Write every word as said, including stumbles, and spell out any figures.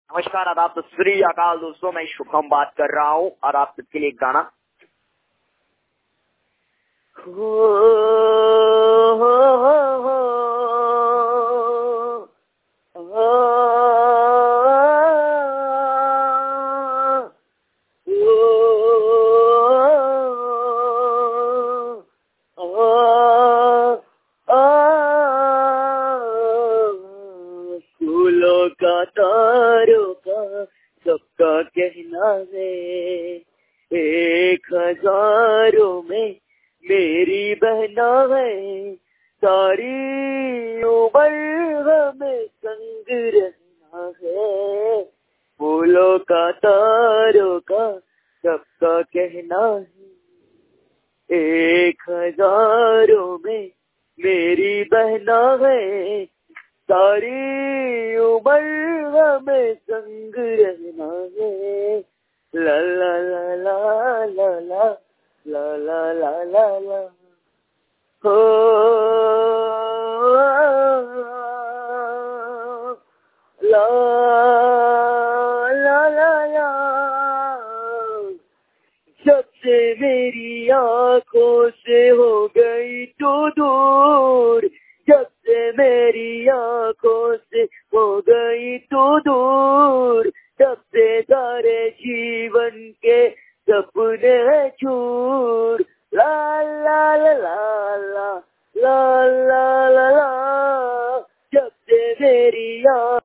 नमस्कार, आदाब, तो श्री अकाल दोस्तों, मैं शुभम बात कर रहा हूँ और आप सबके लिए एक गाना। हो, हो, हो, हो, फूलों का तारों का सबका कहना है, एक हजारों में मेरी बहना है, सारी उम्र हमें संग रहना है। फूलों का तारों का सबका कहना है, एक हजारों में मेरी बहना है, सारी उम्र हमें संग रहना है। ला ला ला ला ला ला ला ला ला ला ला हो ला ला ला ला। जब से मेरी आंखों से हो गई तू दूर, जब से मेरी आंखों से हो गई तू दूर, तब से सारे जीवन के सपने हैं चूर। ला ला ला ला ला ला ला ला ला, जब से मेरी